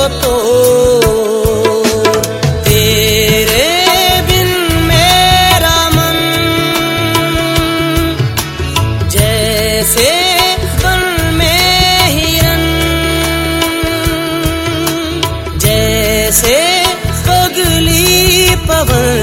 तो तेरे बिन मेरा मन जैसे बन में हिरन, जैसे पगली पवन